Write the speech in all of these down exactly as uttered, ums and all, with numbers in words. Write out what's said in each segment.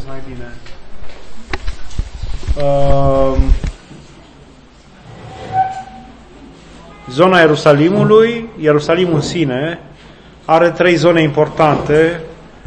mai bine. Uh, zona Ierusalimului, Ierusalimul în sine, are trei zone importante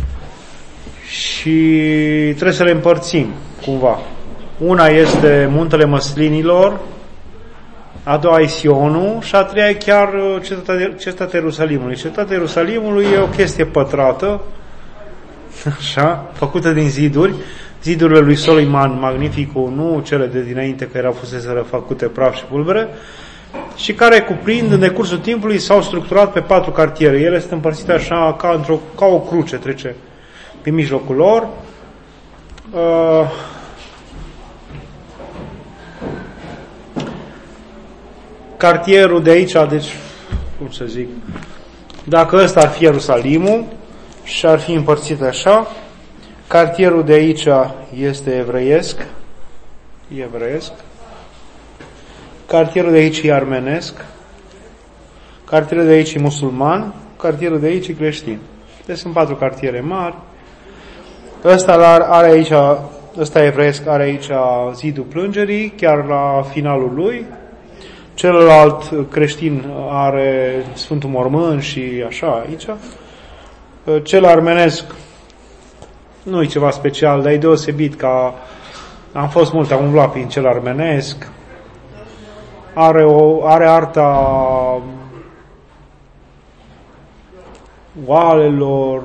și trebuie să le împărțim cumva. Una este Muntele Măslinilor, a doua e Sionul și a treia e chiar cetatea, cetatea Ierusalimului. Cetatea Ierusalimului e o chestie pătrată, așa, făcută din ziduri, zidurile lui Soliman Magnificul, nu cele de dinainte care erau fusese făcute praf și pulbere, și care cuprind, în decursul timpului, s-au structurat pe patru cartiere. Ele sunt împărțite așa ca, într-o, ca o cruce, trece pe mijlocul lor. Uh, cartierul de aici, deci, cum să zic, dacă ăsta ar fi Ierusalimul și ar fi împărțit așa, cartierul de aici este evreiesc, evreiesc, cartierul de aici e armenesc, cartierul de aici e musulman, cartierul de aici e creștin. Deci sunt patru cartiere mari. Ăsta are aici, ăsta evreiesc are aici zidul plângerii, chiar la finalul lui. Celălalt creștin are Sfântul Mormânt și așa aici. Cel armenesc nu e ceva special, dar e deosebit ca am fost mult, am umblat prin cel armenesc. Are, o, are arta oalelor,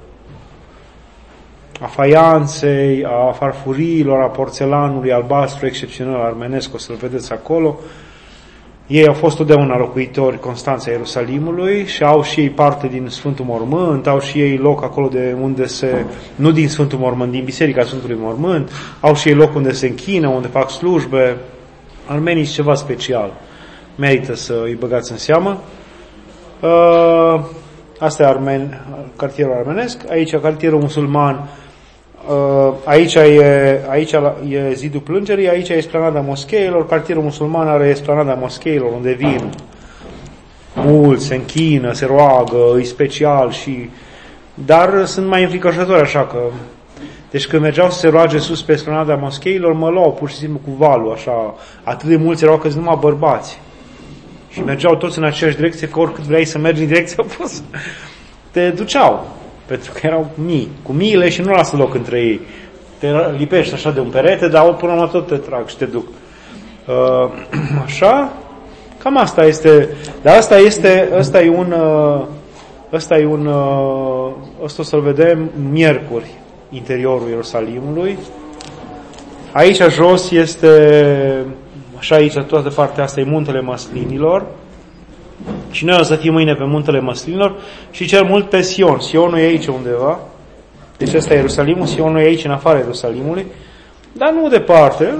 a faianței, a farfuriilor, a porțelanului albastru excepțional armenesc, o să-l vedeți acolo. Ei au fost totdeauna locuitori constanți ai Ierusalimului și au și ei parte din Sfântul Mormânt, au și ei loc acolo de unde se, nu din Sfântul Mormânt, din Biserica Sfântului Mormânt, au și ei loc unde se închină, unde fac slujbe. Armenii sunt ceva special. Merită să îi băgați în seamă. Uh, asta e armen, cartierul armenesc. Aici cartierul musulman. Uh, aici, e, aici e zidul plângerii, aici e esplanada moscheilor. Cartierul musulman are esplanada moscheilor, unde vin mulți, se închină, se roagă, e special și... Dar sunt mai înfricoșători, așa că... Deci când mergeau să se roage sus pe esplanada moscheilor, mă luau pur și simplu cu valul, așa. Atât de mulți erau că sunt numai bărbați. Și mergeau toți în aceeași direcție, că oricât vrei să mergi în direcția opusă, te duceau. Pentru că erau mii, cu miile și nu lasă loc între ei. Te lipești așa de un perete, dar până la urmă tot te trag și te duc. Uh, așa, cam asta este. Dar asta este, ăsta e un, ăsta e un, ăsta o să-l vedem miercuri, interiorul Ierusalimului. Aici jos este, așa aici, toată partea asta e Muntele Măslinilor. Și noi o să fim mâine pe Muntele Măslinilor și cel mult pe Sion. Sionul e aici undeva. Deci ăsta e Ierusalimul, Sionul e aici în afara Ierusalimului. Dar nu departe.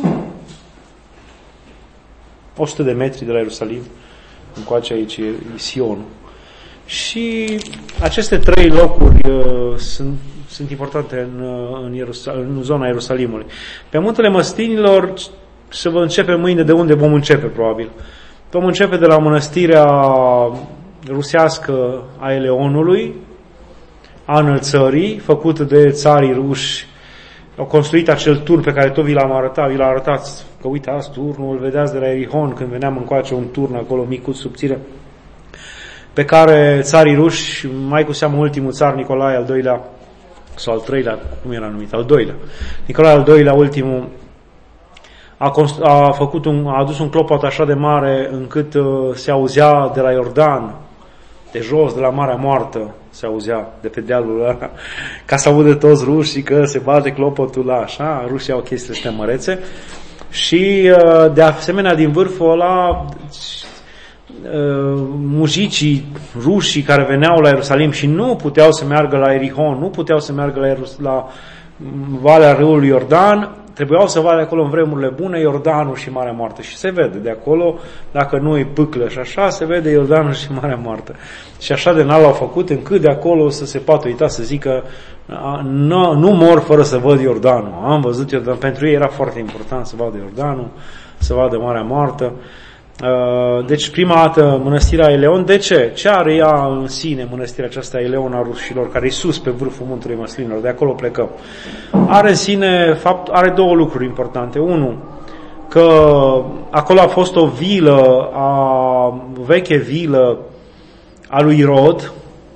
o sută de metri de la Ierusalim. Încoace aici e Sionul. Și aceste trei locuri uh, sunt, sunt importante în, în, Ierusal- în zona Ierusalimului. Pe Muntele Măslinilor să vă începe mâine de unde vom începe, probabil. Vom începe de la mănăstirea rusească a Eleonului, a înălțării, făcută de țarii ruși. Au construit acel turn pe care tot vi l-am arătat, vi l-am arătat, că uitați turnul, îl vedeați de la Erihon, când veneam încoace, un turn acolo, micuț, subțire, pe care țarii ruși, mai cu seamă ultimul țar, Nicolae al doilea, sau al treilea, cum era numit, al doilea, Nicolae al doilea, ultimul, A, const- a, făcut un, a adus un clopot așa de mare încât uh, se auzea de la Iordan, de jos, de la Marea Moartă, se auzea de pe dealul ăla, ca să audă toți rușii că se bate clopotul ăla, așa, rușii au chestii astea mărețe. Și uh, de asemenea din vârful ăla uh, mujicii rușii care veneau la Ierusalim și nu puteau să meargă la Erihon, nu puteau să meargă la, Ierus- la Valea Râului Iordan, trebuiau să vadă acolo în vremurile bune Iordanul și Marea Moartă. Și se vede de acolo, dacă nu e pâclă și așa, se vede Iordanul și Marea Moartă. Și așa de înalt l-au făcut, încât de acolo să se poată uita, să zică nu, nu mor fără să văd Iordanul. Am văzut Iordanul. Pentru ei era foarte important să vadă Iordanul, să vadă Marea Moartă. Deci prima dată mănăstirea Eleon. De ce? Ce are ea în sine mănăstirea aceasta Eleon a rușilor, care e sus pe vârful muntelui Măslinilor? De acolo plecăm. Are în sine, fapt, are două lucruri importante. Unu, că acolo a fost o vilă, a veche vilă a lui Irod,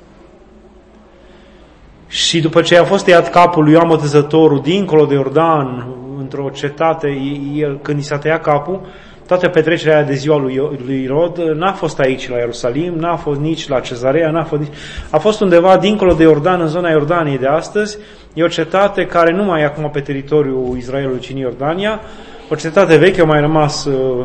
și după ce a fost tăiat capul lui Ioan Botezătorul dincolo de Iordan, într-o cetate, el, când i s-a tăiat capul, toată petrecerea aia de ziua lui, lui Irod n-a fost aici la Ierusalim, n-a fost nici la Cezarea, n-a fost nici... a fost undeva dincolo de Iordan, în zona Iordaniei de astăzi. E o cetate care nu mai e acum pe teritoriul Israelului, ci în Iordania, o cetate veche, au mai rămas uh,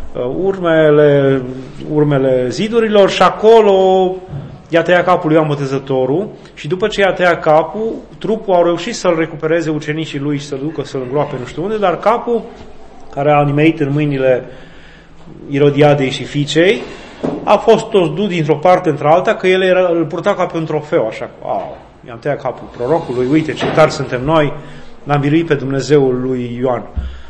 urmele, urmele zidurilor, și acolo i-a tăiat capul lui Ioan Botezătorul, și după ce i-a tăiat capul, trupul au reușit să-l recupereze ucenicii lui și să-l ducă să-l îngroape nu știu unde, dar capul, care a nimerit în mâinile Irodiadei și fiicei, a fost toți dus dintr-o parte într-alta, că el era, îl purta ca pe un trofeu, așa, au, i-am tăiat capul prorocului, uite ce tari suntem noi, l-am biruit pe Dumnezeul lui Ioan.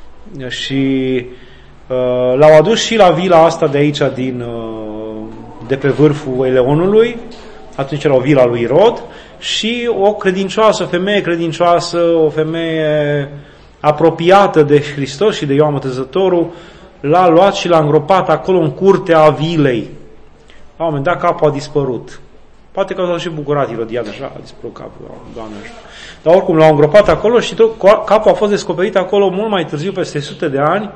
Și uh, l-au adus și la vila asta de aici, din, uh, de pe vârful Eleonului, atunci era o vila lui Irod, și o credincioasă, o femeie credincioasă, o femeie apropiată de Hristos și de Ioan Botezătorul, l-a luat și l-a îngropat acolo în curtea vilei. La un moment dat capul a dispărut. Poate că s-a și bucurat Irodiada, așa, a dispărut capul, Doamne ajută. Dar oricum l-au îngropat acolo și tot, capul a fost descoperit acolo mult mai târziu, peste sute de ani,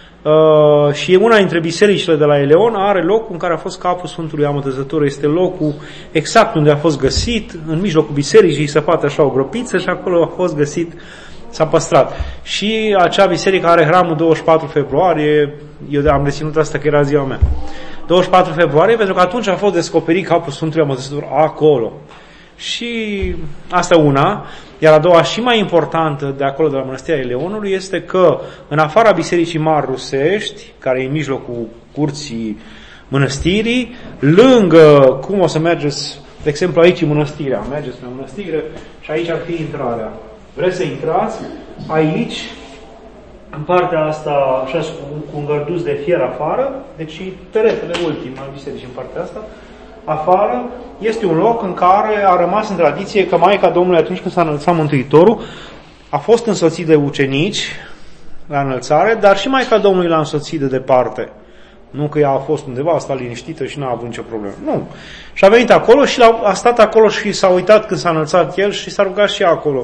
uh, și una dintre bisericile de la Eleon are locul în care a fost capul Sfântului Ioan Botezătorul. Este locul exact unde a fost găsit, în mijlocul bisericii, se poate așa o gropiță, și acolo a fost găsit, s-a păstrat. Și acea biserică are hramul douăzeci și patru februarie, eu am reținut asta că era ziua mea. douăzeci și patru februarie, pentru că atunci a fost descoperit capul Sfântului Ioan Botezătorul acolo. Și asta una, iar a doua și mai importantă de acolo, de la Mănăstirea Eleonului, este că în afara Bisericii Mari Rusești, care e în mijlocul curții mănăstirii, lângă, cum o să mergeți, de exemplu aici e mănăstirea, mergeți la mănăstire și aici ar fi intrarea. Vreți să intrați? Aici, în partea asta, așa, cu un gărduț de fier afară, deci peretele ultim al bisericii în partea asta, afară, este un loc în care a rămas în tradiție că Maica Domnului, atunci când s-a înălțat Mântuitorul, a fost însoțit de ucenici la înălțare, dar și Maica Domnului l-a însoțit de departe. Nu că ea a fost undeva, a stat liniștită și n-a avut nicio problemă. Nu. Și a venit acolo și a stat acolo și s-a uitat când s-a înălțat el și s-a rugat și acolo.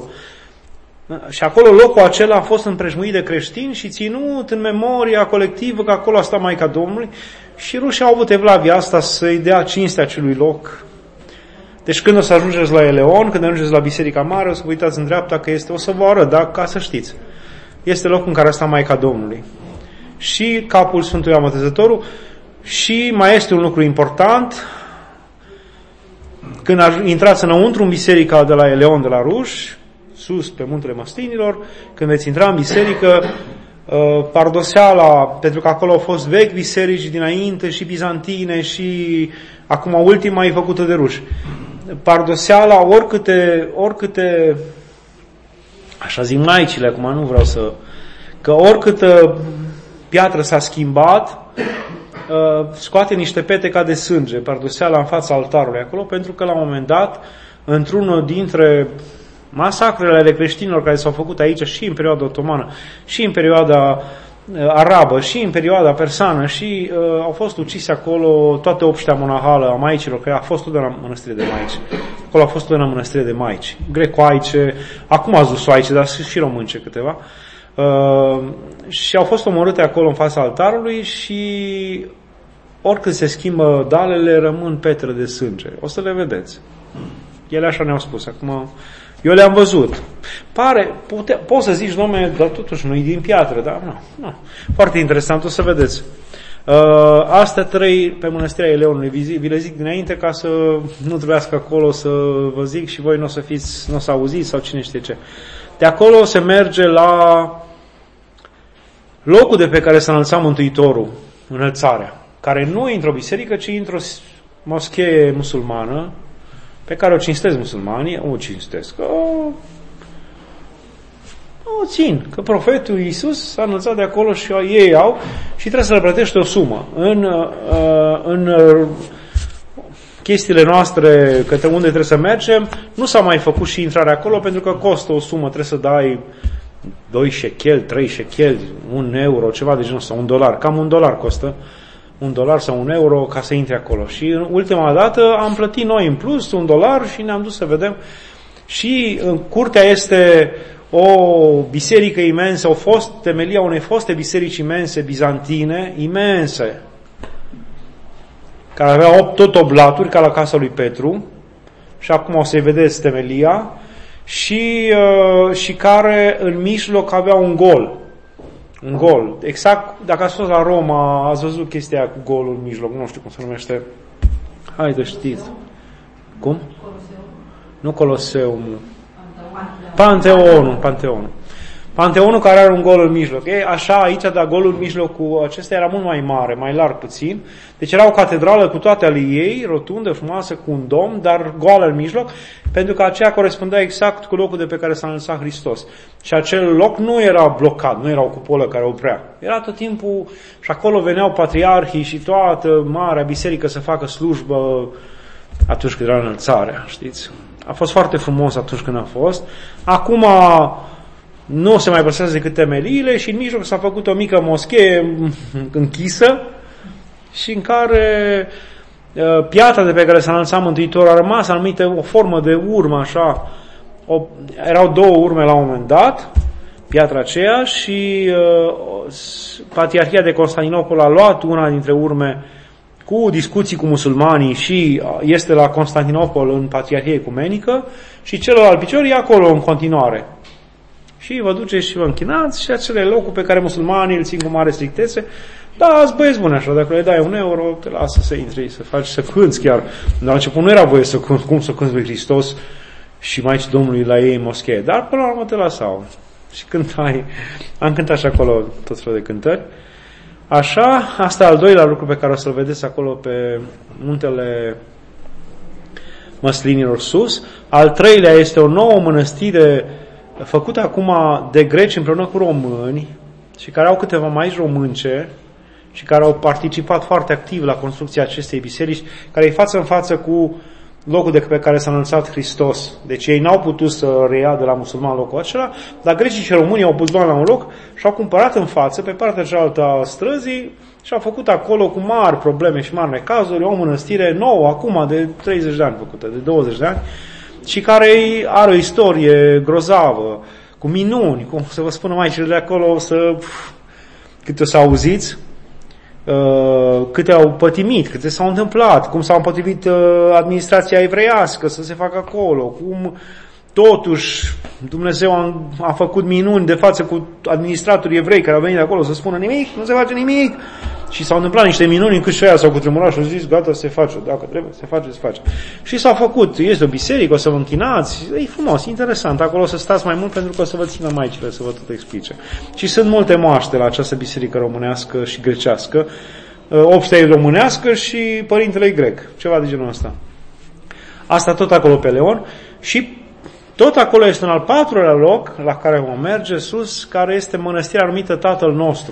Și acolo locul acela a fost împrejmuit de creștini și ținut în memoria colectivă că acolo a stat Maica Domnului, și rușii au avut evlavia asta să-i dea cinstea acelui loc. Deci când o să ajungeți la Eleon, când ajungeți la Biserica Mare, o să vă uitați în dreapta că este, o să vă arăt, da? Ca să știți. Este locul în care a stat Maica Domnului. Și capul Sfântului Ioan Botezătorul. Și mai este un lucru important. Când intrați înăuntru în biserica de la Eleon, de la Ruș, sus pe muntele Măslinilor, când veți intra în biserică, pardoseala, pentru că acolo au fost vechi biserici dinainte, și bizantine, și acum ultima e făcută de ruși. Pardoseala, oricâte, oricâte, așa zic maicile, acum nu vreau să, că oricâtă piatră s-a schimbat, scoate niște pete ca de sânge, pardoseala în fața altarului acolo, pentru că la un moment dat, într-unul dintre masacrele ale creștinilor care s-au făcut aici și în perioada otomană, și în perioada uh, arabă, și în perioada persană, și uh, au fost ucise acolo toate obștea monahală a maicilor, că a fost totdeauna mănăstire de maici. Acolo a fost totdeauna mănăstire de maici. Grecoaice, acum a zusoaice, dar și românce câteva. Uh, și au fost omorâte acolo în fața altarului și oricând se schimbă dalele, rămân petre de sânge. O să le vedeți. Ele așa ne-au spus. Acum, eu le-am văzut. Pare, pute, poți să zici, dom'le, dar totuși nu-i din piatră, dar nu, nu. Foarte interesant, o să vedeți. Uh, astea trei pe Mănăstirea Eleonului, vi le zic dinainte ca să nu trebuiască acolo să vă zic și voi nu o să fiți, nu o să auziți sau cine știe ce. De acolo se merge la locul de pe care s-a înălțat Mântuitorul, înălțarea, care nu e într-o biserică, ci într-o moschee musulmană, pe care o cinstesc musulmanii, o cinstesc, o, o țin, că profetul Iisus s-a înălțat de acolo și ei au și trebuie să le plătești o sumă. În, în chestiile noastre către unde trebuie să mergem, nu s-a mai făcut și intrarea acolo pentru că costă o sumă, trebuie să dai doi șecheli, trei șecheli, un euro, ceva de genul ăsta, un dolar, cam un dolar costă, un dolar sau un euro ca să intri acolo. Și ultima dată am plătit noi în plus un dolar și ne-am dus să vedem. Și în curtea este o biserică imensă, o fost temelia unei foste biserici imense, bizantine, imense, care avea opt tot oblaturi, ca la casa lui Petru, și acum o să-i vedeți temelia, și, uh, și care în mijloc avea un gol. Un gol. Exact, dacă ați fost la Roma, ați văzut chestia cu golul în mijloc, nu știu cum se numește. Hai de știți. Cum? Nu Coloseum. Panteonul. Panteonul. Panteonul care are un gol în mijloc. E, așa, aici, dar golul în mijloc cu acesta era mult mai mare, mai larg puțin. Deci era o catedrală cu toate ale ei, rotundă, frumoasă, cu un dom, dar goală în mijloc, pentru că aceea corespundea exact cu locul de pe care s-a înălțat Hristos. Și acel loc nu era blocat, nu era o cupolă care oprea. Era tot timpul, și acolo veneau patriarhii și toată marea biserică să facă slujbă atunci când era înălțarea, știți? A fost foarte frumos atunci când a fost. Acum nu se mai păstrează decât temeliile și în mijloc s-a făcut o mică moschee închisă și în care uh, piatra de pe care s-a înălțat Mântuitorul a rămas anumită o formă de urmă, așa. O, erau două urme la un moment dat, piatra aceea, și uh, Patriarhia de Constantinopol a luat una dintre urme cu discuții cu musulmanii și este la Constantinopol în Patriarhie Ecumenică și celălalt picior e acolo în continuare. Și vă duceți și vă închinați și acele locuri pe care musulmanii îl țin cu mare strictețe, da, ați băieți bune așa, dacă le dai un euro, te lasă să intri, să faci, să cânți chiar. La început nu era voie să cânți, cum să cânți lui Hristos și Maicii Domnului la ei în moschee, dar până la urmă te lasau. Și cântai, am cântat și acolo tot felul de cântări. Așa, asta e al doilea lucru pe care o să-l vedeți acolo pe muntele Măslinilor sus. Al treilea este o nouă mănăstire făcută acum de greci împreună cu români și care au câteva maici românce și care au participat foarte activ la construcția acestei biserici, care e față în față cu locul de pe care s-a înălțat Hristos. Deci ei n-au putut să reia de la musulman locul acela, dar grecii și românii au pus bani la un loc și au cumpărat în față, pe partea cealaltă a străzii, și au făcut acolo cu mari probleme și mari necazuri o mănăstire nouă, acum de treizeci de ani făcută, de douăzeci de ani, și care are o istorie grozavă, cu minuni, cum să vă spună maicile de acolo, să, câte o să auziți, câte au pătimit, câte s-au întâmplat, cum s-a împotrivit administrația evreiască să se facă acolo, cum totuși Dumnezeu a, a făcut minuni de față cu administratorii evrei care au venit de acolo să spună nimic, nu se face nimic. Și s-au întâmplat niște minuni încât și aia s-au cutremurat și au zis, gata, se face, dacă trebuie, se face, se face. Și s-a făcut, este o biserică, o să vă închinați, e frumos, interesant, acolo o să stați mai mult pentru că o să vă țină maicile să vă tot explice. Și sunt multe moaște la această biserică românească și grecească, obștea e românească și părintele e grec, ceva de genul ăsta. Asta tot acolo pe Leon și tot acolo este un al patrulea loc la care vom merge sus, care este mănăstirea numită Tatăl Nostru.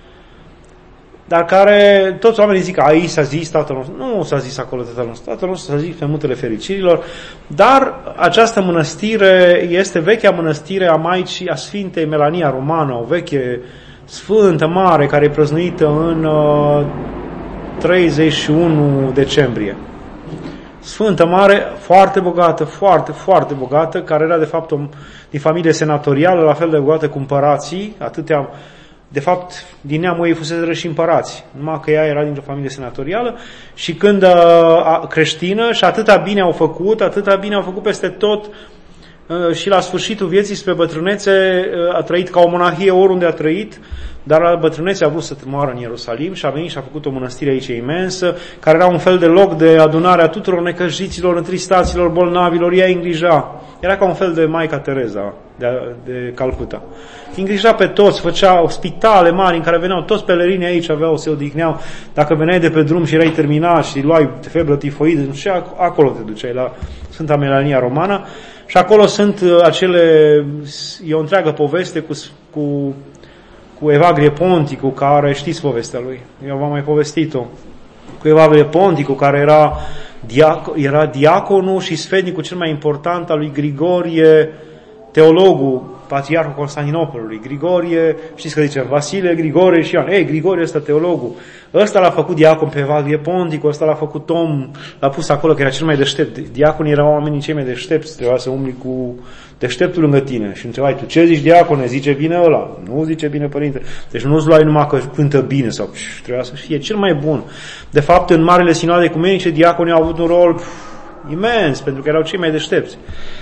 Dar care toți oamenii zic că aici s-a zis Tatăl Nostru. Nu s-a zis acolo Tatăl Nostru. Tatăl Nostru s-a zis pe Muntele Fericirilor. Dar această mănăstire este vechea mănăstire a Maicii, a Sfintei Melania Romană, o veche sfântă mare care e prăznuită în uh, treizeci și unu decembrie. Sfântă mare, foarte bogată, foarte, foarte bogată, care era de fapt o, din familie senatorială, la fel de bogată cu împărații, atâtea. De fapt, din neamul ei fusese și împărați, numai că ea era dintr-o familie senatorială și când a, creștină și atâta bine au făcut, atâta bine au făcut peste tot și la sfârșitul vieții spre bătrânețe a trăit ca o monahie oriunde a trăit, dar la bătrânețe a vrut să moară în Ierusalim și a venit și a făcut o mănăstire aici imensă, care era un fel de loc de adunare a tuturor necăjiților, întristaților, bolnavilor, ea îngrija. Era ca un fel de Maica Tereza de, de Calcuta. Îngrija pe toți, făcea spitale mari în care veneau toți pelerinii aici, aveau, se odihneau. Dacă veneai de pe drum și erai terminat și luai febră tifoidă, nu știu, acolo te duceai la Sfânta Melania Romană. Și acolo sunt acele, e o întreagă poveste cu, cu, cu Evagrie Ponticu, care știți povestea lui, eu v-am mai povestit-o, cu Evagrie Ponticu, care era, diac, era diaconul și sfetnicul cel mai important al lui Grigorie, teologul, patriarhul Constantinopolului. Grigorie, știți că zicem, Vasile, Grigorie și Ioan. Ei, Grigorie ăsta teologul. Ăsta l-a făcut diacon pe Evagrie Ponticu, ăsta l-a făcut om, l-a pus acolo, că era cel mai deștept. Diaconii erau oamenii cei mai deștepți, trebuia să umbli cu deșteptul lângă tine. Și întrebai, tu ce zici, diacone? Zice bine ăla? Nu zice bine, părinte. Deci nu-ți luai numai că cântă bine sau pș, trebuia să fie cel mai bun. De fapt, în Marele Sinoade Ecumenice, diaconii au avut un rol pf, imens, pentru că erau cei mai deștepți.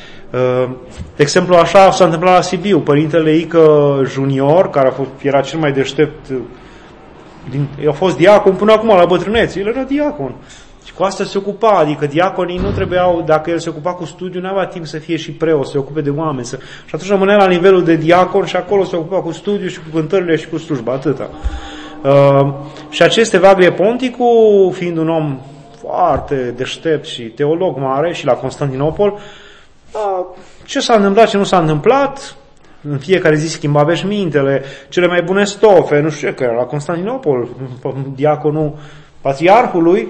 De exemplu, așa s-a întâmplat la Sibiu. Părintele Ică Junior, care a fost, era cel mai deștept, din, a fost diacon până acum la bătrânețe, el era diacon. Și cu asta se ocupa, adică diaconii nu trebuiau, dacă el se ocupa cu studiu, nu avea timp să fie și preot, să se ocupe de oameni. Să... Și atunci rămânea la nivelul de diacon și acolo se ocupa cu studiu și cu cântările și cu slujba, atâta. Uh, și acest Evagrie Ponticu, fiind un om foarte deștept și teolog mare și la Constantinopol, uh, ce s-a întâmplat, ce nu s-a întâmplat, în fiecare zi schimba veșmintele, cele mai bune stofe, nu știu ce, că era la Constantinopol, diaconul patriarhului,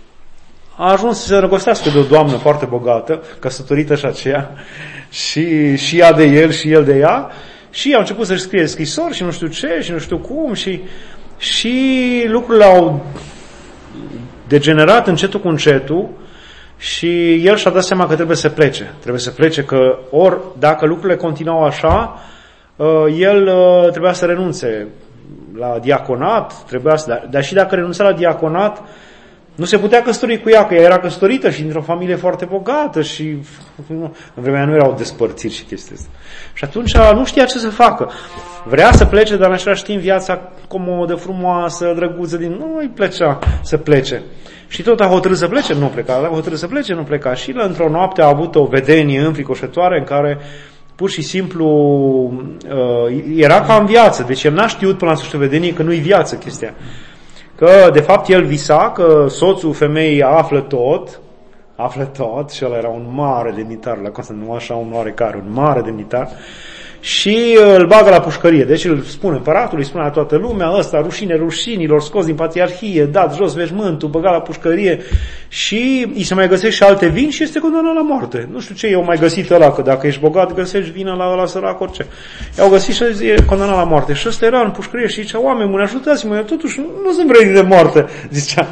a ajuns să se răgostească de o doamnă foarte bogată, căsătorită și aceea, și, și ea de el și el de ea, și au început să-și scrie scrisori și nu știu ce și nu știu cum și, și lucrurile au degenerat încetul cu încetul și el și-a dat seama că trebuie să plece. Trebuie să plece, că ori dacă lucrurile continuau așa, el trebuia să renunțe la diaconat, trebuia să, dar, dar și dacă renunța la diaconat, nu se putea căsători cu ea, că ea era căsătorită și dintr-o familie foarte bogată și nu, în vremea nu erau despărțiri și chestii astea. Și atunci nu știa ce să facă. Vrea să plece, dar în același timp viața comodă, frumoasă, drăguță, din nu îi plăcea să plece. Și tot a hotărât să plece, nu pleca. A hotărât să plece, nu pleca. Și la într-o noapte a avut o vedenie înfricoșătoare în care pur și simplu uh, era ca în viață. Deci el n-a știut până la sfârșitul vedeniei că nu-i viață chestia. Că, de fapt, el visa că soțul femeii află tot, află tot, și ăla era un mare demnitar, la Constantin, nu așa un oarecare, un mare demnitar, și îl bagă la pușcărie. Deci îl spune împăratului, spune la toată lumea, ăsta, rușine rușinilor, scos din patriarhie, dat jos veșmântul, băgat la pușcărie, și îi se mai găsește și alte vini și este condamnat la moarte. Nu știu ce i-au mai găsit ăla, că dacă ești bogat, găsești vină la ăla sărac, orice. I-au găsit și e condamnat la moarte. Și ăsta era în pușcărie și zicea, oameni buni, ajutați-mă, eu totuși nu sunt vrei de moarte, zicea.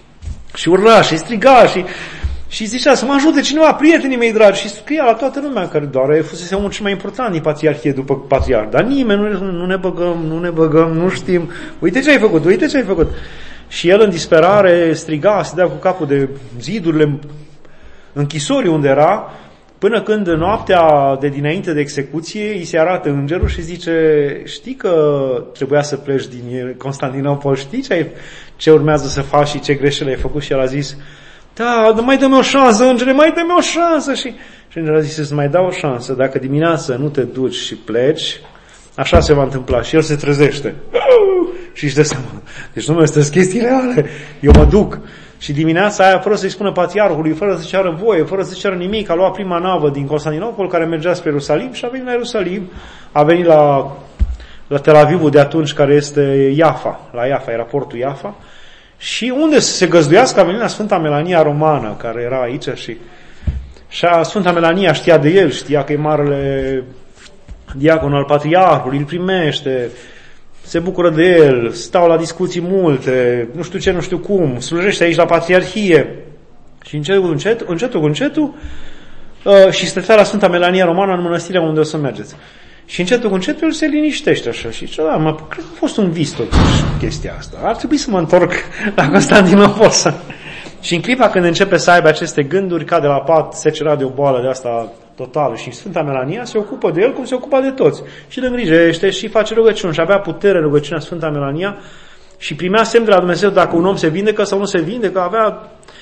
Și urla și striga și... Și zicea să mă ajute cineva, prietenii mei dragi, și scria la toată lumea, care doar fusese omul cel mai important din patriarhie după patriarh. Dar nimeni, nu, nu ne băgăm, nu ne băgăm, nu știm, uite ce ai făcut, uite ce ai făcut. Și el în disperare striga, se dea cu capul de zidurile închisorii unde era, până când noaptea de dinainte de execuție îi se arată îngerul și zice, știi că trebuia să pleci din Constantinopol, știi ce, ai, ce urmează să faci și ce greșeli ai făcut? Și el a zis, da, mai dă-mi o șansă, îngere, mai dă-mi o șansă. Și, și îngerul a zis, să-ți mai dau o șansă, dacă dimineața nu te duci și pleci, așa se va întâmpla. Și el se trezește. Și își dă seama, deci nu mai sunt chestii reale, eu mă duc. Și dimineața aia, fără să-i spună patriarhului, fără să ceară voie, fără să ceară nimic, a luat prima navă din Constantinopol, care mergea spre Ierusalim, și a venit la Ierusalim, a venit la, la Tel Avivul de atunci, care este Iafa, la Iafa, era portul Iafa. Și unde să se găzduiască, a venit la Sfânta Melania Romană, care era aici, și, și Sfânta Melania știa de el, știa că e marele diacon al patriarhului, îl primește, se bucură de el, stau la discuții multe, nu știu ce, nu știu cum, slujește aici la patriarhie. Și încetul cu încetul, încetul cu încetul, uh, și stătea la Sfânta Melania Romană în mănăstirea unde o să mergeți. Și încetul cu încetul se liniștește așa și zice, da, mă, cred că a fost un vis totuși chestia asta. Ar trebui să mă întorc la Constantinopol. Și în clipa când începe să aibă aceste gânduri, cade la pat, secerat de o boală de asta totală, și Sfânta Melania se ocupă de el cum se ocupa de toți. Și îl îngrijește și face rugăciuni. Și avea putere rugăciunea Sfânta Melania și primea semn de la Dumnezeu dacă un om se vindecă sau nu se vindecă, avea...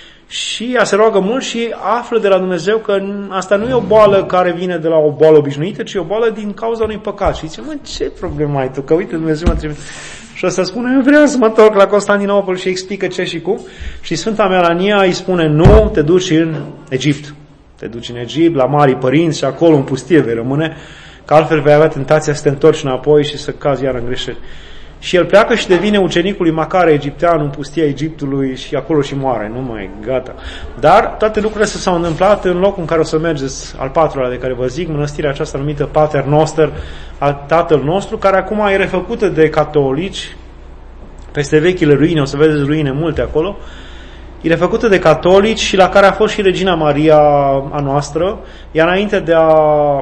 Și ea se roagă mult și află de la Dumnezeu că asta nu e o boală care vine de la o boală obișnuită, ci e o boală din cauza unui păcat. Și zice, mă, ce problemă ai tu? Că uite, Dumnezeu mă trimite. Și ăsta spune, eu vreau să mă întorc la Constantinopol, și explică ce și cum. Și Sfânta Melania îi spune, nu, te duci în Egipt. Te duci în Egipt, la Marii Părinți și acolo în pustie vei rămâne, că altfel vei avea tentația să te întorci înapoi și să cazi iar în greșeli. Și el pleacă și devine ucenicul lui Macare egiptean în pustia Egiptului și acolo și moare, nu mai gata. Dar toate lucrurile s-au întâmplat în locul în care o să mergeți, al patrulea de care vă zic, mănăstirea aceasta numită Pater Noster, al Tatăl nostru, care acum e refăcută de catolici, peste vechile ruine, o să vedeți ruine multe acolo, e refăcută de catolici și la care a fost și Regina Maria a noastră, iar înainte de a...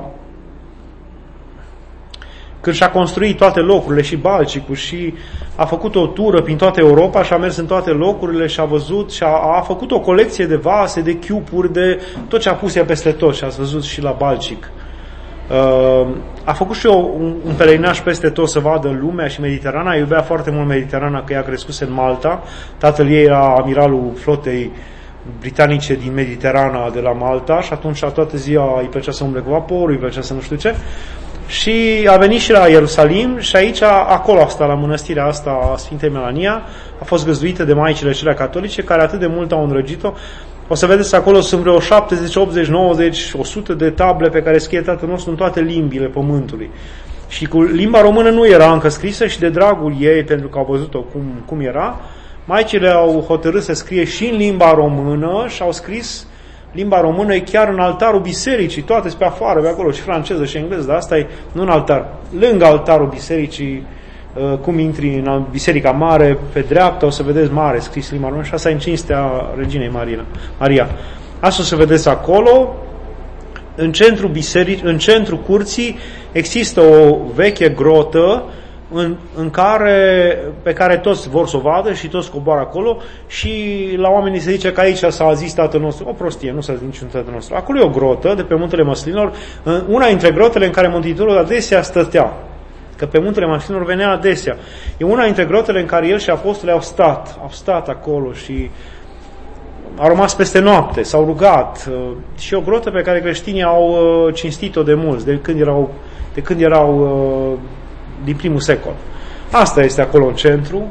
când și-a construit toate locurile și Balcicul și a făcut o tură prin toată Europa și a mers în toate locurile și a văzut și a, a făcut o colecție de vase, de chiupuri, de tot ce a pus ea peste tot și ați văzut și la Balcic. Uh, a făcut și eu un, un pelerinaj peste tot să vadă lumea și Mediterana. Iubea foarte mult Mediterana, că ea crescuse în Malta. Tatăl ei era amiralul flotei britanice din Mediterana de la Malta și atunci toată ziua îi plăcea să umble cu vaporul, îi plăcea să nu știu ce. Și a venit și la Ierusalim și aici, acolo asta, la mănăstirea asta a Sfintei Melania, a fost găzduită de maicile acelea catolice, care atât de mult au îndrăgit-o. O să vedeți acolo sunt vreo șaptezeci, optzeci, nouăzeci, o sută de table pe care scrie Tatăl nostru în toate limbile pământului. Și cu limba română nu era încă scrisă și de dragul ei, pentru că au văzut-o cum, cum era, maicile au hotărât să scrie și în limba română și au scris limba română e chiar în altarul bisericii, toate sunt pe afară, pe acolo, și franceză și engleză, dar asta e nu în altar. Lângă altarul bisericii, cum intri în biserica mare, pe dreapta o să vedeți mare scris limba română și asta e în cinstea Reginei Maria. Maria. Asta o să vedeți acolo. În centrul biserici, în centrul curții există o veche grotă în, în care, pe care toți vor să o vadă și toți coboară acolo și la oamenii se zice că aici s-a zis Tatăl nostru. O prostie, nu s-a zis niciun Tatăl nostru. Acolo e o grotă de pe Muntele Măslinilor, una dintre grotele în care Mântuitorul adesea stătea. Că pe Muntele Măslinilor venea adesea. E una dintre grotele în care el și apostolii au stat. Au stat acolo și au rămas peste noapte, s-au rugat. Și o grotă pe care creștinii au cinstit-o de mulți, de când erau, de când erau din primul secol. Asta este acolo în centru.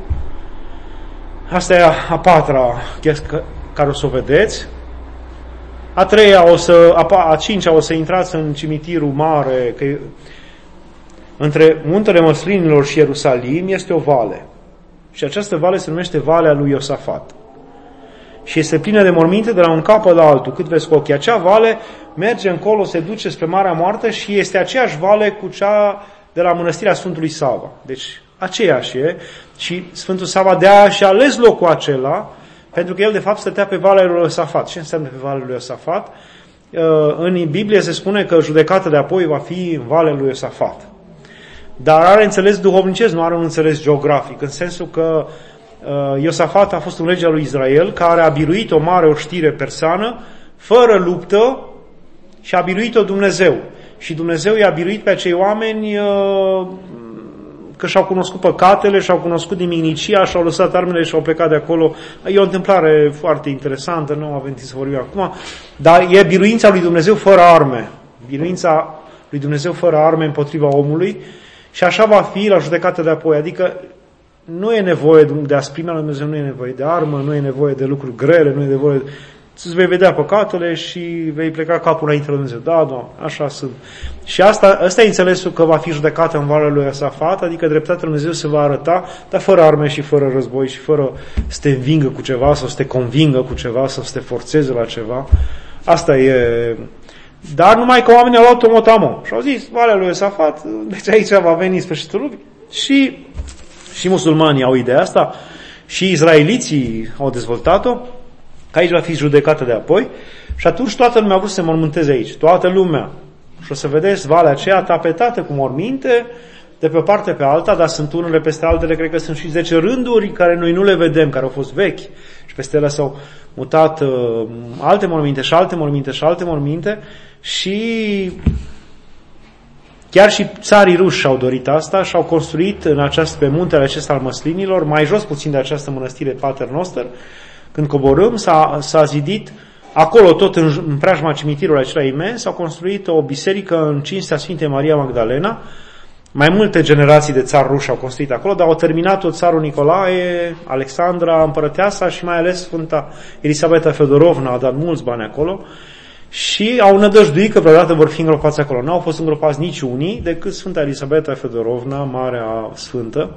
Asta e a, a patra care o să o vedeți. A treia o să, a, a cincea o să intrați în cimitirul mare, că între Muntele Măslinilor și Ierusalim este o vale. Și această vale se numește Valea lui Iosafat. Și este plină de morminte de la un capăt la altul, cât vezi cu ochii. Acea vale merge încolo, se duce spre Marea Moartă și este aceeași vale cu cea de la mănăstirea Sfântului Sava. Deci aceeași e. Și Sfântul Sava de-aia și-a ales locul acela, pentru că el de fapt stătea pe Valea lui Iosafat. Ce înseamnă pe Valea lui Iosafat? În Biblie se spune că judecata de apoi va fi în Valea lui Iosafat. Dar are înțeles duhovnicesc, nu are un înțeles geografic, în sensul că uh, Iosafat a fost un rege al lui Israel care a biruit o mare oștire persană fără luptă și a biruit-o Dumnezeu. Și Dumnezeu i-a biruit pe acei oameni uh, că și-au cunoscut păcatele, și-au cunoscut nimicnicia, și-au lăsat armele și-au plecat de acolo. E o întâmplare foarte interesantă, nu avem timp să vorbim acum, dar e biruința lui Dumnezeu fără arme. Biruința lui Dumnezeu fără arme împotriva omului. Și așa va fi la judecată de apoi. Adică nu e nevoie de asprimea lui Dumnezeu, nu e nevoie de armă, nu e nevoie de lucruri grele, nu e nevoie de... Îți vei vedea păcatele și vei pleca capul înainte lui Dumnezeu. Da, Doamne, așa sunt. Și asta, asta e înțelesul că va fi judecată în Valea lui Iosafat, adică dreptatea lui Dumnezeu se va arăta, dar fără arme și fără război și fără să te învingă cu ceva sau să te convingă cu ceva sau să te forțeze la ceva. Asta e... Dar numai că oamenii au luat-o motamo și au zis, Valea lui Iosafat, deci aici va veni sfârșitul lumii. Și, și musulmanii au ideea asta și izraeliții au dezvoltat-o, că aici va fi judecată de apoi și atunci toată lumea a vrut să se mormânteze aici, toată lumea. Și o să vedeți valea aceea tapetată cu morminte de pe o parte pe alta, dar sunt unele peste altele, cred că sunt și zece rânduri care noi nu le vedem, care au fost vechi și peste ele s-au mutat uh, alte morminte și alte morminte și alte morminte și chiar și țarii ruși și-au dorit asta și au construit în această, pe muntele acesta al Măslinilor, mai jos puțin de această mănăstire Pater Noster, când coborâm, s-a, s-a zidit acolo, tot în, în preajma cimitirului acela imens, s-a construit o biserică în cinstea Sfintei Maria Magdalena. Mai multe generații de țari ruși au construit acolo, dar au terminat-o țarul Nicolae, Alexandra, împărăteasa și mai ales Sfânta Elisabeta Feodorovna a dat mulți bani acolo. și au nădăjduit că vreodată vor fi îngropați acolo. Nu au fost îngropați nici unii decât Sfânta Elisabeta Fedorovna, Marea Sfântă,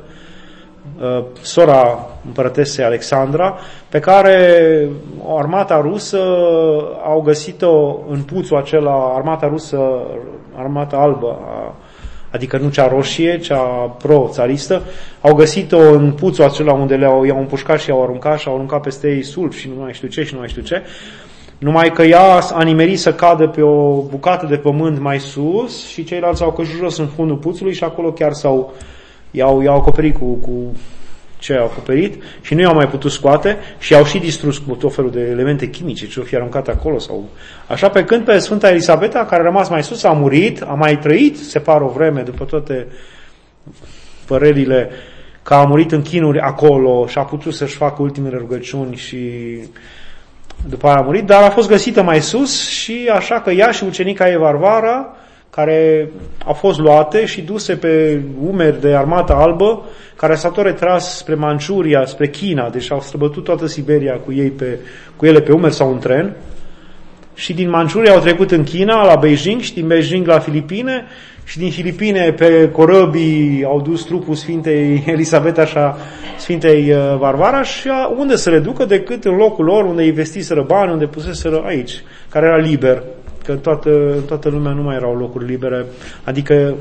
sora împărătesei Alexandra, pe care armata rusă au găsit-o în puțul acela, armata rusă, armata albă, adică nu cea roșie, cea pro-țaristă, au găsit-o în puțul acela unde le-au i-au împușcat și i-au aruncat și au aruncat peste ei sulf și nu mai știu ce și nu mai știu ce, numai că ea a nimerit să cadă pe o bucată de pământ mai sus și ceilalți au căzut jos în fundul puțului și acolo chiar s-au i-au, i-au acoperit cu, cu ce au acoperit și nu i-au mai putut scoate și i-au și distrus cu tot felul de elemente chimice ce au fi aruncat acolo. Sau așa, pe când pe Sfânta Elisabeta, care a rămas mai sus, a murit, a mai trăit, se pare o vreme, după toate părerile, că a murit în chinuri acolo și a putut să-și facă ultimele rugăciuni și după aia a murit, dar a fost găsită mai sus și așa că ea și ucenica ei Varvara, care au fost luate și duse pe umeri de armata albă, care s-a tot retras spre Manciuria, spre China, deci au străbătut toată Siberia cu, ei pe, cu ele pe umeri sau în tren, și din Manciuria au trecut în China, la Beijing, și din Beijing la Filipine, și din Filipine pe corăbii au dus trupul Sfintei Elisabeta și a Sfintei Varvara și a, unde să le ducă decât în locul lor unde investiseră bani, unde puseseră aici, care era liber, că toată, în toată lumea nu mai erau locuri libere, adică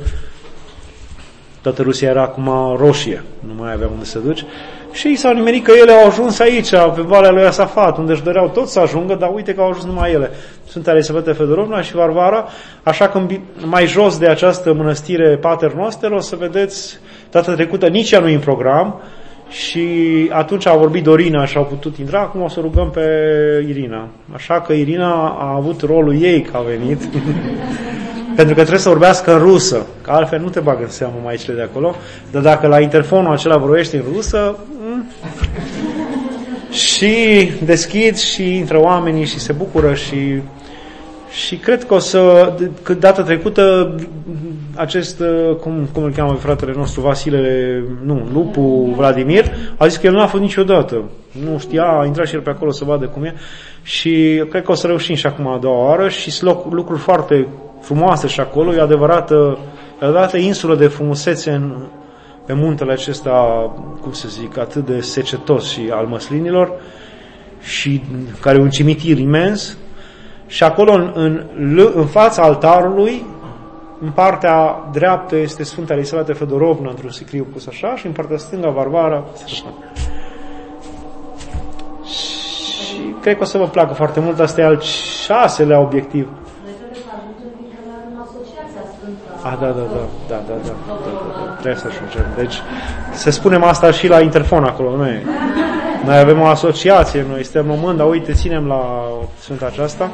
toată Rusia era acum roșie, nu mai avea unde să duci, și s-au nimerit că ele au ajuns aici, pe Valea lui Asafat, unde își doreau toți să ajungă, dar uite că au ajuns numai ele. Sfânta Elisabeta Fedorovna și Varvara, așa că mai jos de această mănăstire Pater Noster o să vedeți, data trecută nici ea nu în program, și atunci a vorbit Dorina și au putut intra, acum o să rugăm pe Irina. Așa că Irina a avut rolul ei că a venit, pentru că trebuie să vorbească în rusă, că altfel nu te bagă în seamă maicile de acolo, dar dacă la interfonul acela vorbești în rusă, și deschid și intră oamenii și se bucură și și cred că o să, că data trecută acest, cum, cum îl cheamă fratele nostru, Vasile, nu, Lupu Vladimir, a zis că el nu a fost niciodată, nu știa, a intrat și el pe acolo să vadă cum e și cred că o să reușim și acum a doua oară și sunt lucruri foarte frumoase și acolo, e adevărată, e adevărată insulă de frumusețe în, pe muntele acesta, cum să zic, atât de secetos și al măslinilor și care e un cimitir imens. Și acolo, în, în, în fața altarului, în partea dreaptă este Sfânta Elisabeta Fedorovna, într-un sicriu pus așa, și în partea stângă Varvara. Și cred că o să vă placă foarte mult. Asta e al șaselea obiectiv. Ah, da, da, da, da, da, da, da, da, da, trebuie să ajungem. Deci, să spunem asta și la interfon acolo, noi. Noi avem o asociație, noi suntem români, dar uite, ținem la Sfânta aceasta.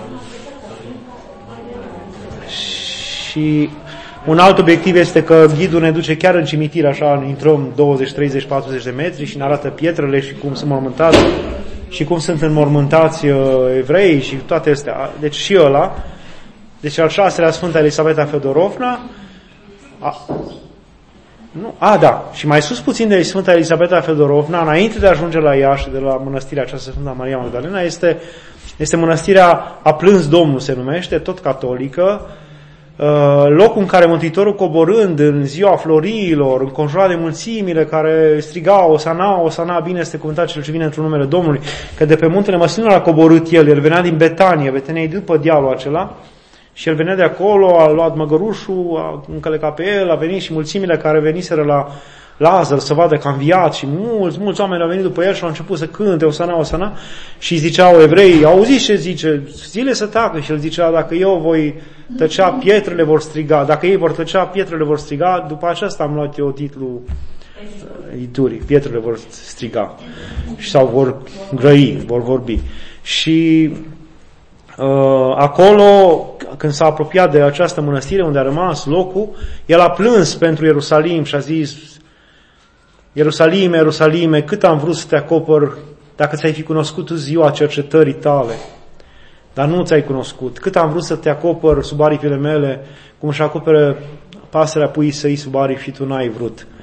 Și un alt obiectiv este că ghidul ne duce chiar în cimitir, așa, intrăm douăzeci, treizeci, patruzeci de metri și ne arată pietrele și cum sunt mormântați și cum sunt înmormântați evrei și toate astea. Deci și ăla. Deci al șaselea Sfânta Elisabeta Fedorovna. A, nu, a, da. Și mai sus puțin de Sfânta Elisabeta Fedorovna, înainte de a ajunge la ea și de la mănăstirea aceasta Sfânta Maria Magdalena, este, este mănăstirea A Plâns Domnul, se numește, tot catolică, locul în care Mântuitorul, coborând în ziua floriilor, înconjurat de mulțimile care strigau Osana, Osana, bine este cuvântat cel ce vine într-un numele Domnului, că de pe muntele Măslinilor a coborât el, el venea din Betania, Betania e după dealul acela, și el venea de acolo, a luat măgărușul, a încălecat pe el, a venit și mulțimile care veniseră la Lazar să vadă că a înviat și mulți, mulți oameni au venit după el și au început să cânte Osana, Osana și ziceau evrei, auziți ce zice, zile să tacă, și el zicea, dacă eu voi tăcea, pietrele vor striga, dacă ei vor tăcea, pietrele vor striga, după aceasta am luat eu titlul Iturii, pietrele vor striga sau vor grăi, vor vorbi. Și Uh, acolo, când s-a apropiat de această mănăstire unde a rămas locul, el a plâns pentru Ierusalim și a zis, Ierusalime, Ierusalime, cât am vrut să te acopăr dacă ți-ai fi cunoscut ziua cercetării tale, dar nu ți-ai cunoscut. Cât am vrut să te acopăr sub aripile mele, cum își acoperă pasărea puii săi sub aripi și tu n-ai vrut.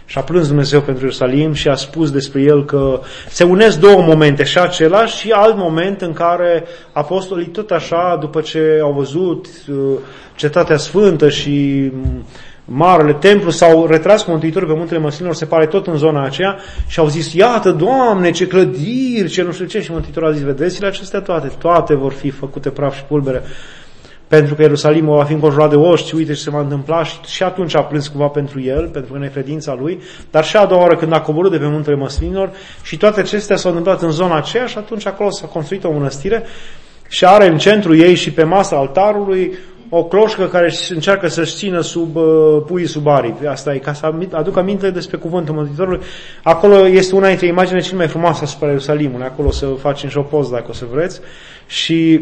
Și a plâns Dumnezeu pentru Ierusalim și a spus despre el că se unesc două momente, și același și alt moment în care apostolii tot așa, după ce au văzut Cetatea Sfântă și Marele Templu, s-au retras cu Mântuitorul pe Muntele Măslinilor, se pare tot în zona aceea, și au zis, iată, Doamne, ce clădiri, ce nu știu ce, și Mântuitorul a zis, vedeți-le acestea toate, toate vor fi făcute praf și pulbere, pentru că Ierusalimul va fi înconjurat de oști, uite ce se va întâmpla, și, și atunci a plâns cumva pentru el, pentru că necredința lui, dar și a doua oară când a coborât de pe Muntele Măslinilor, și toate acestea s-au întâmplat în zona aceea, și atunci acolo s-a construit o mănăstire și are în centru ei și pe masa altarului o cloșcă care încearcă să-și țină sub uh, puii sub aripi. Asta e ca să aduc aminte despre cuvântul Mântuitorului. Acolo este una dintre imaginile cele mai frumoase asupra Ierusalimului. Acolo să facem și o poză dacă o să vreți. Și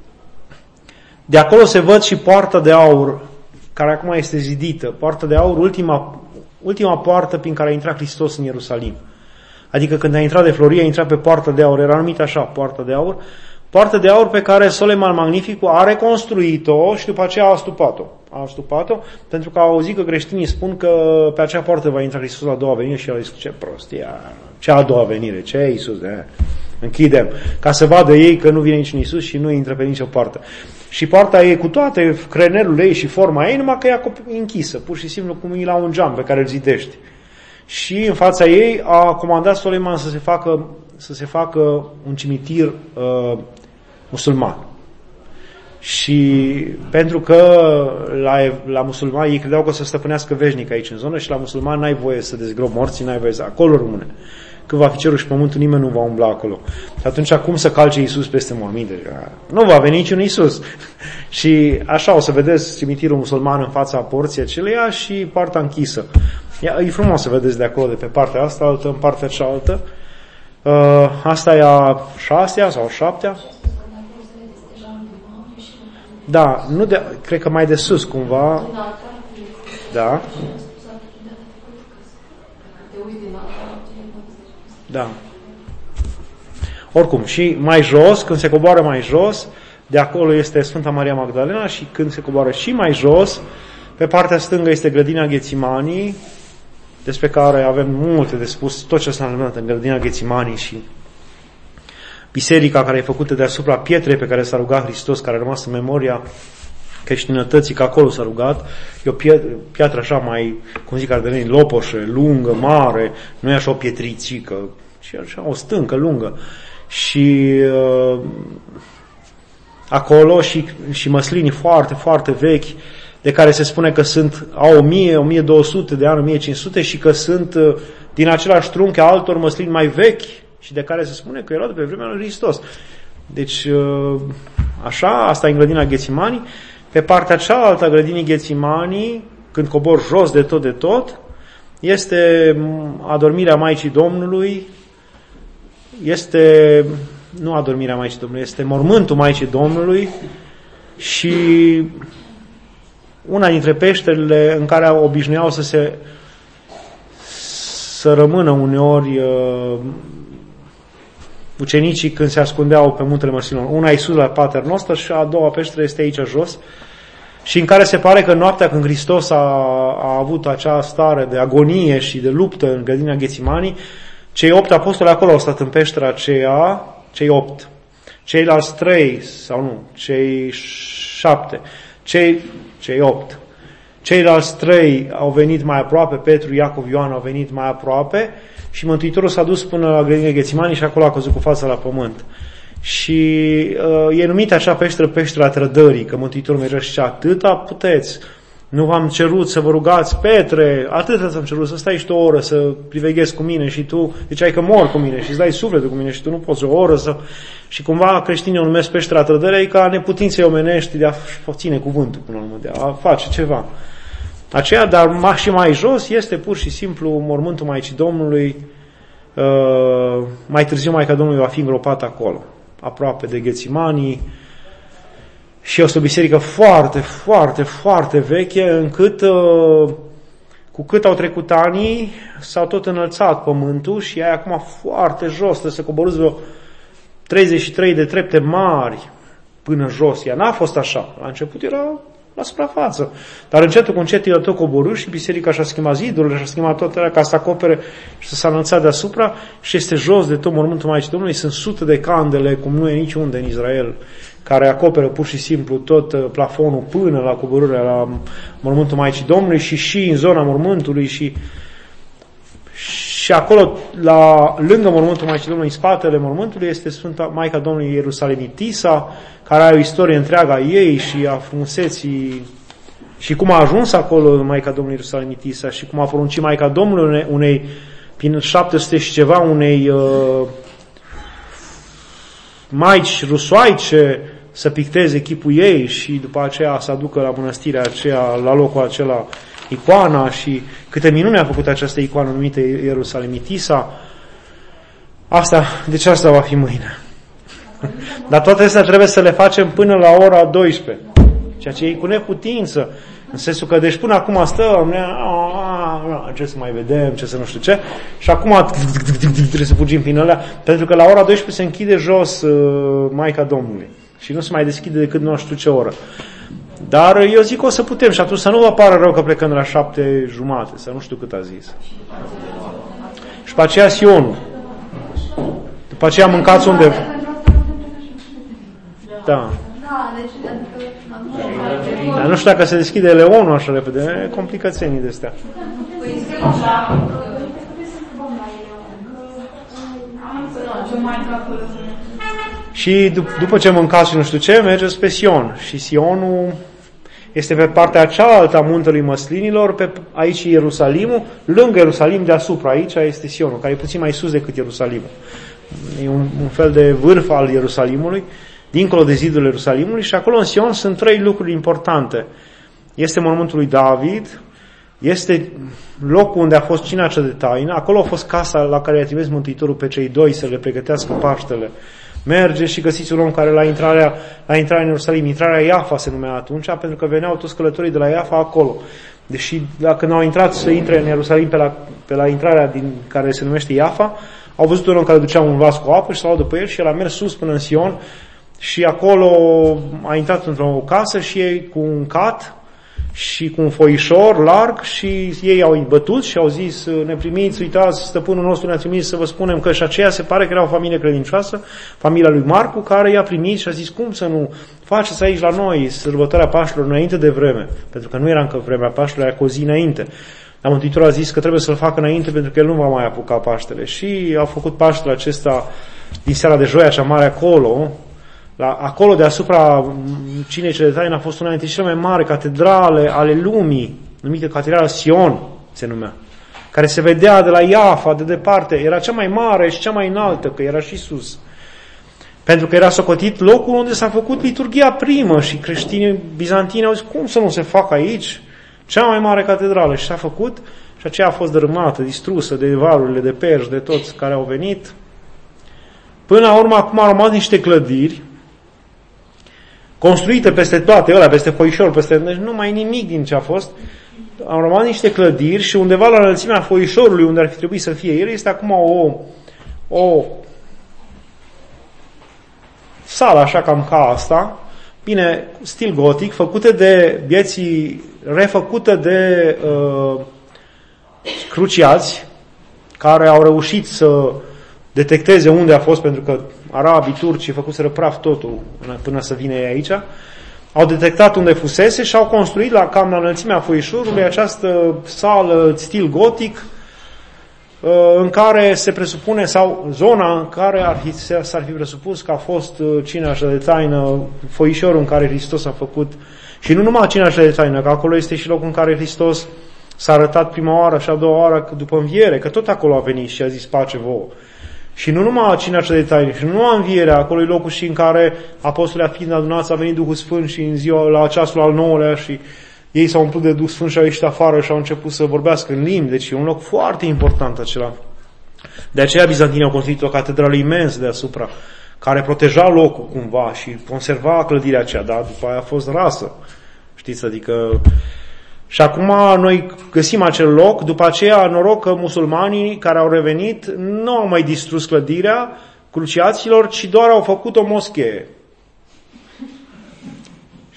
de acolo se văd și poarta de aur, care acum este zidită. Poarta de aur, ultima, ultima poartă prin care a intrat Hristos în Ierusalim. Adică când a intrat de Florie, a intrat pe poarta de aur. Era numită așa, poarta de aur. Poartă de aur pe care Soleman Magnificul a reconstruit-o și după aceea a astupat-o. A astupat-o pentru că au auzit că creștinii spun că pe acea poartă va intra Hristos la a doua venire și au zis, ce prostie, ce a doua venire, ce e Iisus? De? Închidem, ca să vadă ei că nu vine niciun Iisus și nu intră pe nicio poartă. Și poarta ei cu toate crenelul ei și forma ei, numai că e închisă, pur și simplu cum e la un geam pe care îl zidești. Și în fața ei a comandat Soleman să se facă, să se facă un cimitir uh, musulman. Și pentru că la, la musulmani ei credeau că o să stăpânească veșnic aici în zonă și la musulmani n-ai voie să dezgropi morții, n-ai voie să... Acolo rămâne. Când va fi cerul și pământul, nimeni nu va umbla acolo. Și atunci cum să calce Iisus peste morminte? Nu va veni niciun Iisus. Și așa o să vedeți cimitirul musulman în fața porții aceleia și partea închisă. E frumos să vedeți de acolo, de pe partea asta, altă, în partea cealaltă. Uh, asta e a șasea sau a șaptea. Da, nu de, cred că mai de sus cumva. Da. Da. Oricum, și mai jos, când se coboară mai jos, de acolo este Sfânta Maria Magdalena și când se coboară și mai jos, pe partea stângă este grădina Ghețimanii, despre care avem multe de spus, tot ce s-a întâmplat în grădina Ghețimanii și biserica care e făcută deasupra pietrei pe care s-a rugat Hristos, care a rămas în memoria creștinătății, că acolo s-a rugat. E o piatră așa mai, cum zic ardelenii, lopoșă, lungă, mare, nu e așa o pietricică, ci așa o stâncă lungă. Și uh, acolo și, și măslinii foarte, foarte vechi, de care se spune că sunt, au o mie, o mie două sute de ani, o mie cinci sute și că sunt uh, din același trunchi altor măslini mai vechi și de care se spune că erau de pe vremea lui Hristos. Deci, uh, așa, asta e în grădina Ghețimanii. Pe partea cealaltă a grădinii Ghețimanii, când cobor jos de tot de tot, este adormirea Maicii Domnului, este, nu adormirea Maicii Domnului, este mormântul Maicii Domnului și una dintre peșterile în care obișnuiau să se să rămână uneori uh, ucenicii când se ascundeau pe Muntele Măslinilor. Una e sus la Pater Noster și a doua peșteră este aici jos și în care se pare că noaptea când Hristos a, a avut acea stare de agonie și de luptă în grădina Ghețimanii, cei opt apostoli acolo au stat în peștera aceea, cei opt. Ceilalți trei, sau nu, cei șapte, cei, cei opt. Ceilalți trei au venit mai aproape, Petru, Iacov, Ioan au venit mai aproape și Mântuitorul s-a dus până la grădina Ghețimanii și acolo a căzut cu fața la pământ. Și uh, e numită acea peșteră peștera trădării, că Mântuitorul mergea și zicea, atâta puteți, nu v-am cerut să vă rugați, Petre, atâta ți-am cerut, să stai și tu o oră, să priveghezi cu mine și tu, ziceai că mor cu mine și îți dai sufletul cu mine și tu nu poți o oră să... Și cumva creștinii o numesc peștera trădării ca neputinței omenești de a ține cuvântul până la urmă, de a face ceva. Aceea, dar și mai jos, este pur și simplu mormântul Maicii Domnului. Uh, mai târziu Maica Domnului va fi îngropată acolo, aproape de Ghețimanii. Și este o biserică foarte, foarte, foarte veche, încât uh, cu cât au trecut anii, s-au tot înălțat pământul și e acum foarte jos, trebuie să coborâți vreo treizeci și trei de trepte mari până jos. Ea n-a fost așa. La început era la suprafață. Dar încetul cu încet el tot coborât și biserica și-a schimbat zidurile, și-a schimbat tot alea ca să acopere și să se înălța deasupra și este jos de tot mormântul Maicii Domnului. Sunt sute de candele, cum nu e niciunde în Israel, care acoperă pur și simplu tot plafonul până la coborârea la mormântul Maicii Domnului și și în zona mormântului și și acolo, la, lângă mormântul Maicii Domnului, în spatele mormântului, este Sfânta Maica Domnului Ierusalimitița, care are o istorie întreagă a ei și a frumuseții și cum a ajuns acolo Maica Domnului Ierusalimitița și cum a poruncit Maica Domnului unei, unei prin șapte sute și ceva, unei uh, maici rusoaice să picteze chipul ei și după aceea să aducă la mănăstirea aceea, la locul acela, icoana și câte minune a făcut această icoană numită Ierusalimitița. Asta, deci asta va fi mâine. Dar toate astea trebuie să le facem până la ora douăsprezece. Ceea ce e cu neputință. În sensul că, deci până acum stăm, ne, a, a, ce să mai vedem, ce să nu știu ce, și acum trebuie să fugim prin alea, pentru că la ora douăsprezece se închide jos uh, Maica Domnului. Și nu se mai deschide decât nu știu ce oră. Dar eu zic că o să putem și atunci să nu vă pară rău că plecăm de la șapte jumate, să nu știu cât a zis. Și după aceea Sionul. După aceea mâncați unde... Da. Dar nu știu dacă se deschide Leonul așa repede, e complicațiunii de astea. Și dup- după ce mâncați și nu știu ce, mergeți pe Sion. Și Sionul este pe partea cealaltă a muntelui Măslinilor, pe, aici e Ierusalimul, lângă Ierusalim deasupra, aici este Sionul, care e puțin mai sus decât Ierusalimul. E un, un fel de vârf al Ierusalimului, dincolo de zidul Ierusalimului, și acolo în Sion sunt trei lucruri importante. Este mormântul lui David, este locul unde a fost cina cea de taină, acolo a fost casa la care i-a trimis Mântuitorul pe cei doi să le pregătească Paștele. Mergeți și găsiți un om care la intrarea, la intrarea în Ierusalim, intrarea Iafa se numea atunci, pentru că veneau toți călătorii de la Iafa acolo. Deși dacă n-au intrat să intre în Ierusalim pe la, pe la intrarea din care se numește Iafa, au văzut un om care ducea un vas cu apă și s-au luat după el și el a mers sus până în Sion și acolo a intrat într-o casă și ei cu un cat și cu un foișor larg și ei au bătut și au zis: ne primiți, uitați, stăpânul nostru ne-a trimis să vă spunem că, și aceea se pare că era o familie credincioasă, familia lui Marcu, care i-a primit și a zis: cum să nu faceți aici la noi sărbătoarea Paștelor înainte de vreme, pentru că nu era încă vremea Paștelor, era cu o zi înainte. Dar Mântuitorul a zis că trebuie să-l facă înainte pentru că el nu va mai apuca Paștele și au făcut Paștele acesta din seara de joia cea mare acolo. La, acolo deasupra cinei cele de taină a fost una dintre cele mai mari catedrale ale lumii, numită Catedrala Sion se numea, care se vedea de la Iafa, de departe, era cea mai mare și cea mai înaltă, că era și sus. Pentru că era socotit locul unde s-a făcut liturghia primă și creștinii bizantini au zis: cum să nu se facă aici? Cea mai mare catedrală. Și s-a făcut și aceea a fost dărâmată, distrusă de valurile de perși, de toți care au venit. Până la urmă, acum au rămas niște clădiri construite peste toate, ăla, peste foișor, peste... Deci nu mai nimic din ce a fost. Au rămas niște clădiri și undeva la înălțimea foișorului, unde ar fi trebuit să fie el, este acum o, o sală așa cam ca asta, bine, stil gotic, făcută de vieții, refăcută de uh, cruciați, care au reușit să detecteze unde a fost, pentru că arabii, turcii făcuseră praf totul până să vină ei aici, au detectat unde fusese și au construit la cam la înălțimea foișorului această sală stil gotic în care se presupune, sau zona în care ar fi, s-ar fi presupus că a fost cina așa de taină, foișorul în care Hristos a făcut, și nu numai cina așa de taină, că acolo este și locul în care Hristos s-a arătat prima oară și a doua oară după înviere, că tot acolo a venit și a zis pace vouă. Și nu numai cina cea de taină, și nu numai învierea, acolo e locul și în care apostolii fiind adunați a venit Duhul Sfânt și în ziua, la ceasul al nouălea, și ei s-au umplut de Duh Sfânt și au ieșit afară și au început să vorbească în limbi. Deci e un loc foarte important acela. De aceea bizantinii au construit o catedrală imensă deasupra, care proteja locul cumva și conserva clădirea aceea, dar după aia a fost rasă. Știți, adică... Și acum noi găsim acel loc, după aceea noroc că musulmanii care au revenit nu au mai distrus clădirea cruciaților, ci doar au făcut o moschee.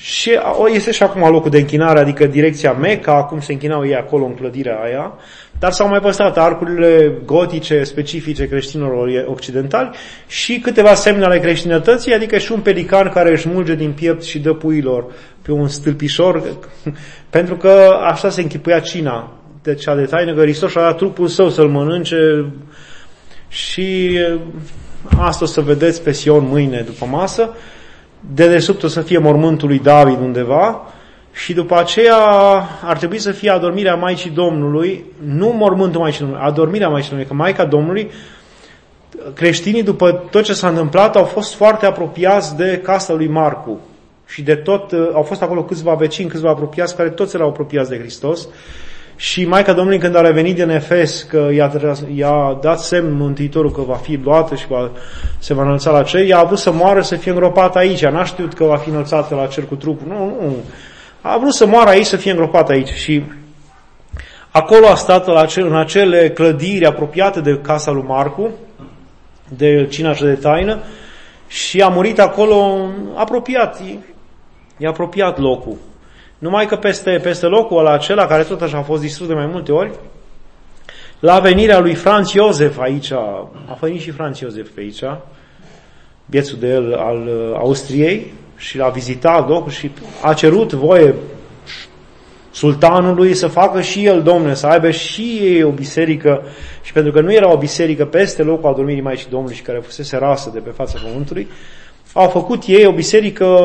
Și este și acum locul de închinare, adică direcția Mecca, acum se închinau ei acolo în clădirea aia, dar s-au mai păstrat arcurile gotice specifice creștinilor occidentali și câteva semne ale creștinătății, adică și un pelican care își mulge din piept și dă puiilor pe un stâlpișor, pentru că așa se închipuia cina de cea de taină, că Hristos a dat trupul său să-l mănânce și asta o să vedeți pe Sion mâine după masă. Dedesubt o să fie mormântul lui David undeva și după aceea ar trebui să fie adormirea Maicii Domnului, nu mormântul Maicii Domnului, adormirea Maicii Domnului, că Maica Domnului, creștinii după tot ce s-a întâmplat au fost foarte apropiați de casa lui Marcu și de tot, au fost acolo câțiva vecini, câțiva apropiați, care toți erau apropiați de Hristos. Și Maica Domnului, când a revenit din Efes, că i-a, i-a dat semn Mântuitorul că va fi luată și va, se va înălța la cer, i-a vrut să moară, să fie îngropată aici. N-a știut că va fi înălțată la cer cu trupul. Nu, nu. A vrut să moară aici, să fie îngropată aici. Și acolo a stat la acel, în acele clădiri apropiate de casa lui Marcu, de cina de taină, și a murit acolo apropiat. I-a apropiat locul. Numai că peste, peste locul ăla acela, care tot așa a fost distrus de mai multe ori, la venirea lui Franz Josef aici, a venit și Franz Josef pe aici, biețul de el al Austriei, și l-a vizitat locul și a cerut voie sultanului să facă și el, Domnule, să aibă și ei o biserică, și pentru că nu era o biserică peste locul adormirii Maicii Domnului și care fusese rasă de pe fața pământului, au făcut ei o biserică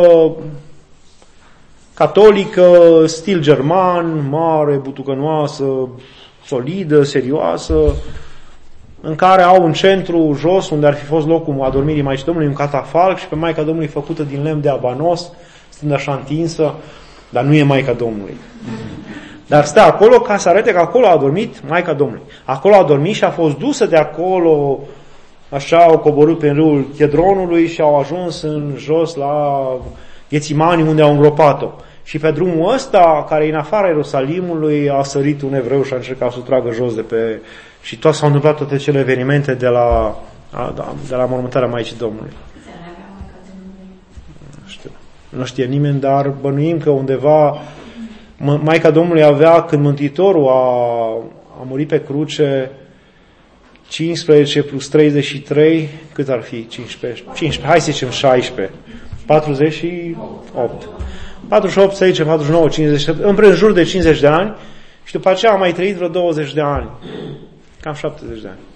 catolică, stil german, mare, butucănoasă, solidă, serioasă, în care au un centru jos, unde ar fi fost locul adormirii Maicii Domnului, un catafalc, și pe Maica Domnului făcută din lemn de abanos, stând așa întinsă, dar nu e Maica Domnului. Dar stă acolo ca să arate că acolo a adormit Maica Domnului. Acolo a adormit și a fost dusă de acolo, așa au coborât pe râul Chedronului și au ajuns în jos la Ghețimani, unde au îngropat-o. Și pe drumul ăsta, care e în afara Ierusalimului, a sărit un evreu și a încercat să o tragă jos de pe... Și tot s-au întâmplat toate cele evenimente de la, de la mormântarea Maicii Domnului. Nu știu. Nu știe nimeni, dar bănuim că undeva Maica Domnului avea, când Mântuitorul a, a murit pe cruce, cincisprezece plus treizeci și trei, cât ar fi? cincisprezece, cincisprezece, hai să zicem șaisprezece, patruzeci și opt. patruzeci și opt, să zicem, patruzeci și nouă, cincizeci, în jur de cincizeci de ani, și după aceea a mai trăit vreo douăzeci de ani, cam șaptezeci de ani.